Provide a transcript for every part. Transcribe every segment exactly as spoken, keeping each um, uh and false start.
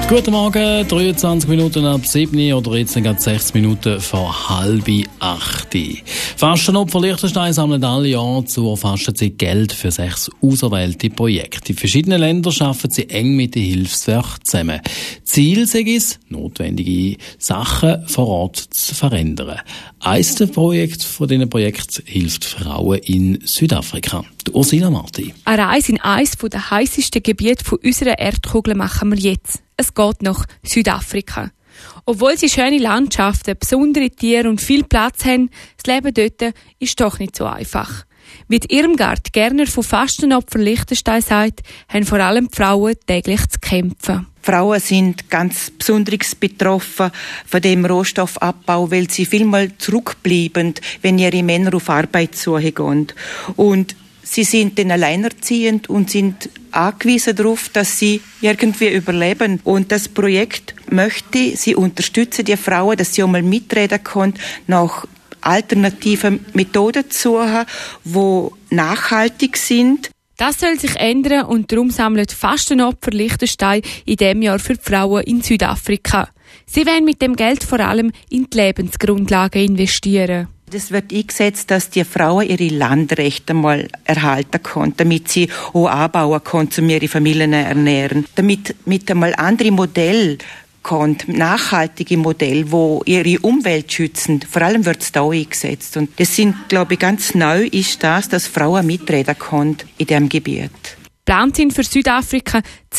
Guten Morgen, dreiundzwanzig Minuten ab sieben oder jetzt gerade sechzig Minuten vor halb acht. Fastenopfer Liechtenstein sammeln alle Jahre zur Fastenzeit Geld für sechs auserwählte Projekte. In verschiedenen Ländern arbeiten sie eng mit den Hilfswerken zusammen. Ziel ist es, notwendige Sachen vor Ort zu verändern. Eines der Projekte von diesen Projekten hilft Frauen in Südafrika. Ursula Marti. Eine Reise in eines der heissesten Gebiete unserer Erdkugel machen wir jetzt. Es geht nach Südafrika. Obwohl sie schöne Landschaften, besondere Tiere und viel Platz haben, das Leben dort ist doch nicht so einfach. Wie Irmgard Gerner von Fastenopfer Liechtenstein sagt, haben vor allem die Frauen täglich zu kämpfen. Frauen sind ganz besonders betroffen von dem Rohstoffabbau, weil sie vielmal zurückbleiben, wenn ihre Männer auf Arbeitssuche gehen. Und sie sind dann alleinerziehend und sind angewiesen darauf, dass sie irgendwie überleben. Und das Projekt möchte sie unterstützen, die Frauen, dass sie auch mal mitreden können, nach alternativen Methoden zu suchen, die nachhaltig sind. Das soll sich ändern und darum sammelt Fastenopfer Liechtenstein in diesem Jahr für die Frauen in Südafrika. Sie wollen mit dem Geld vor allem in die Lebensgrundlagen investieren. Es wird eingesetzt, dass die Frauen ihre Landrechte mal erhalten können, damit sie auch anbauen können, um ihre Familien zu ernähren. Damit mit einmal andere Modelle kommen, nachhaltige Modelle, die ihre Umwelt schützen. Vor allem wird es da eingesetzt. Und das sind, glaube ich, ganz neu ist das, dass Frauen mitreden können in diesem Gebiet. Geplant sind für Südafrika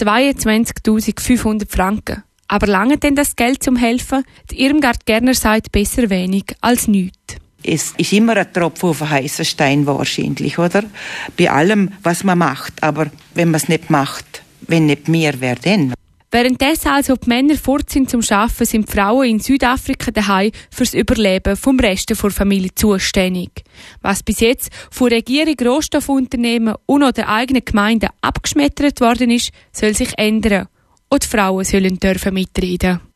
zweiundzwanzigtausendfünfhundert Franken. Aber lange denn das Geld zum Helfen? Die Irmgard Gerner sagt besser wenig als nichts. Es ist immer ein Tropfen auf einen heißen Stein wahrscheinlich, oder? Bei allem, was man macht. Aber wenn man es nicht macht, wenn nicht mehr, wer denn? Währenddessen also die Männer fort sind zum Arbeiten, sind die Frauen in Südafrika daheim fürs Überleben vom Rest der Familie zuständig. Was bis jetzt von Regierung, Rohstoffunternehmen und auch der eigenen Gemeinde abgeschmettert worden ist, soll sich ändern. Und die Frauen sollen dürfen mitreden.